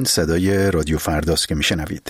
صدای رادیو فرداست که میشنوید.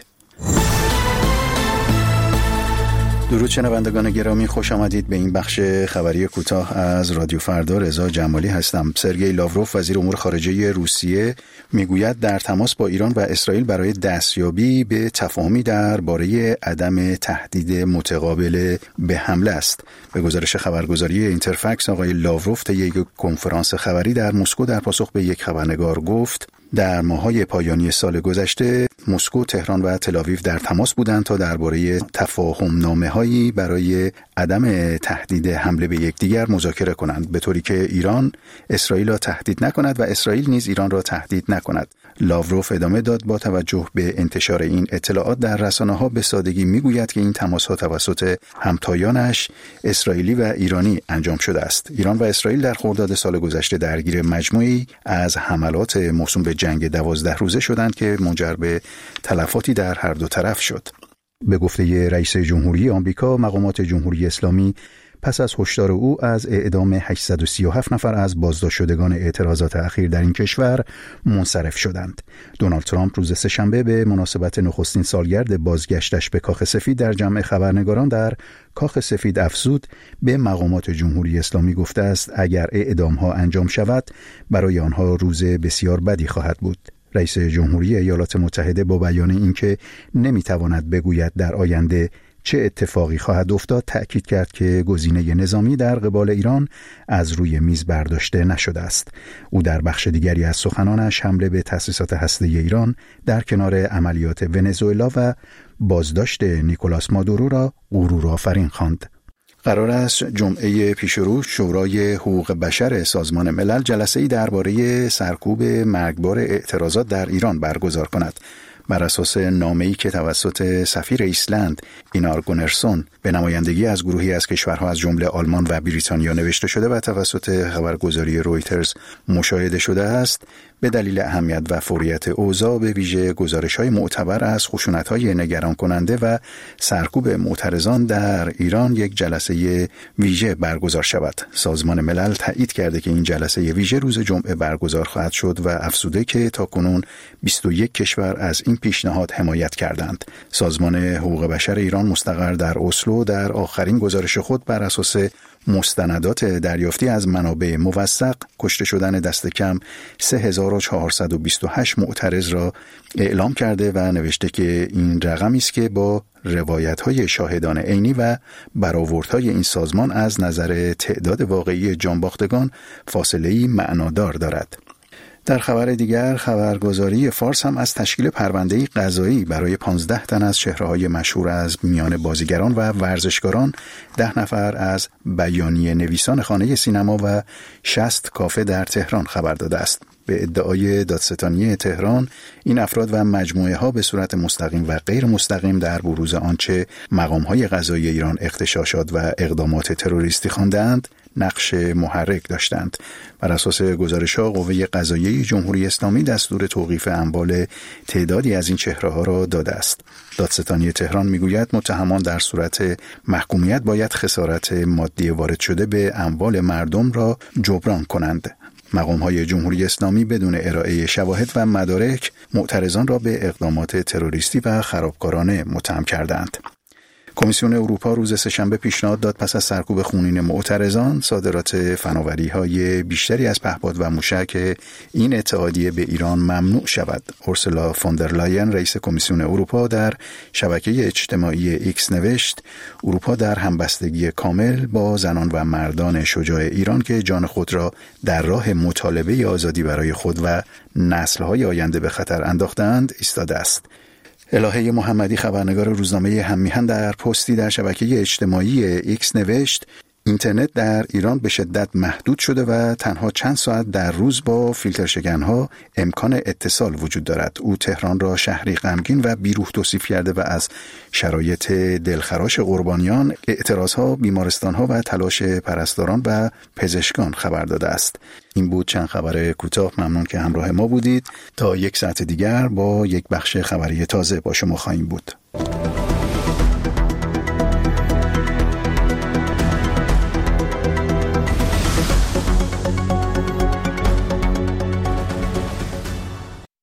درود شنوندگان گرامی، خوش آمدید به این بخش خبری کوتاه از رادیو فردا. رضا جمالی هستم. سرگئی لاوروف وزیر امور خارجه روسیه میگوید در تماس با ایران و اسرائیل برای دستیابی به تفاهمی درباره عدم تهدید متقابل به حمله است. به گزارش خبرگزاری اینترفکس، آقای لاوروف طی یک کنفرانس خبری در مسکو در پاسخ به یک خبرنگار گفت در ماه‌های پایانی سال گذشته مسکو، تهران و تل‌آویو در تماس بودند تا درباره تفاهم‌نامه‌هایی برای عدم تهدید حمله به یکدیگر مذاکره کنند، به طوری که ایران اسرائیل را تهدید نکند و اسرائیل نیز ایران را تهدید نکند. لاوروف ادامه داد با توجه به انتشار این اطلاعات در رسانه‌ها به سادگی میگوید که این تماس‌ها توسط همتایانش اسرائیلی و ایرانی انجام شده است. ایران و اسرائیل در خرداد سال گذشته درگیر مجموعی از حملات موسوم به جنگ 12 روزه شدند که منجر به تلفاتی در هر دو طرف شد. به گفته رئیس جمهوری آمریکا، مقامات جمهوری اسلامی پس از هشدار او از اعدام 837 نفر از بازداشت شدگان اعتراضات اخیر در این کشور منصرف شدند. دونالد ترامپ روز سه‌شنبه به مناسبت نخستین سالگرد بازگشتش به کاخ سفید در جمع خبرنگاران در کاخ سفید افزود به مقامات جمهوری اسلامی گفته است اگر اعدام‌ها انجام شود برای آنها روز بسیار بدی خواهد بود. رئیس جمهوری ایالات متحده با بیان اینکه نمیتواند بگوید در آینده چه اتفاقی خواهد افتاد، تأکید کرد که گزینه نظامی در قبال ایران از روی میز برداشته نشده است. او در بخش دیگری از سخنانش حمله به تأسیسات هسته‌ای ایران در کنار عملیات ونزوئلا و بازداشت نیکولاس مادورو را غرورآفرین خواند. قرار است جمعه پیشرو شورای حقوق بشر سازمان ملل جلسه‌ای درباره سرکوب مرگبار اعتراضات در ایران برگزار کند. بر اساس نامه‌ای که توسط سفیر ایسلند اینار گونرسون به نمایندگی از گروهی از کشورها از جمله آلمان و بریتانیا نوشته شده و توسط خبرگزاری رویترز مشاهده شده است، به دلیل اهمیت و فوریت اوضاع به ویژه گزارش‌های معتبر از خشونت‌های نگران کننده و سرکوب معترضان در ایران یک جلسه ویژه برگزار شود. سازمان ملل تایید کرده که این جلسه ویژه روز جمعه برگزار خواهد شد و افزوده که تاکنون 21 کشور از این پیشنهاد حمایت کردند. سازمان حقوق بشر ایران مستقر در اسلو در آخرین گزارش خود بر اساس مستندات دریافتی از منابع موثق کشته شدن دست کم 3428 معترض را اعلام کرده و نوشته که این رقمی است که با روایت‌های شاهدان عینی و برآوردهای این سازمان از نظر تعداد واقعی جانباختگان فاصله‌ای معنادار دارد. در خبر دیگر، خبرگزاری فارس هم از تشکیل پرونده‌ای قضایی برای 15 تن از چهره‌های مشهور از میان بازیگران و ورزشکاران، 10 نفر از بیانیه نویسان خانه سینما و 60 کافه در تهران خبر داده است. به ادعای دادستانی تهران، این افراد و مجموعه‌ها به صورت مستقیم و غیر مستقیم در بروز آنچه مقام‌های قضایی ایران اغتشاشات و اقدامات تروریستی خواندند نقش محرک داشتند. بر اساس گزارش‌ها، قوه قضاییه جمهوری اسلامی دستور توقیف اموال تعدادی از این چهره‌ها را داده است. دادستانی تهران می‌گوید متهمان در صورت محکومیت باید خسارت مادی وارد شده به اموال مردم را جبران کنند. مقام‌های جمهوری اسلامی بدون ارائه شواهد و مدارک معترضان را به اقدامات تروریستی و خرابکارانه متهم کردند. کمیسیون اروپا روز سه‌شنبه پیشنهاد داد پس از سرکوب خونین معترضان صادرات فناوری‌های بیشتری از پهپاد و موشک این اتحادیه به ایران ممنوع شود. اورسولا فوندرلاین رئیس کمیسیون اروپا در شبکه اجتماعی ایکس نوشت اروپا در همبستگی کامل با زنان و مردان شجاع ایران که جان خود را در راه مطالبه آزادی برای خود و نسل‌های آینده به خطر انداختند ایستاده است. الهه محمدی خبرنگار روزنامه هممیهن در پستی در شبکه اجتماعی ایکس نوشت اینترنت در ایران به شدت محدود شده و تنها چند ساعت در روز با فیلترشکن‌ها امکان اتصال وجود دارد. او تهران را شهری غمگین و بیروح توصیف کرده و از شرایط دلخراش قربانیان، اعتراضها، بیمارستانها و تلاش پرستاران و پزشکان خبر داده است. این بود چند خبر کوتاه. ممنون که همراه ما بودید. تا یک ساعت دیگر با یک بخش خبری تازه با شما خواهیم بود.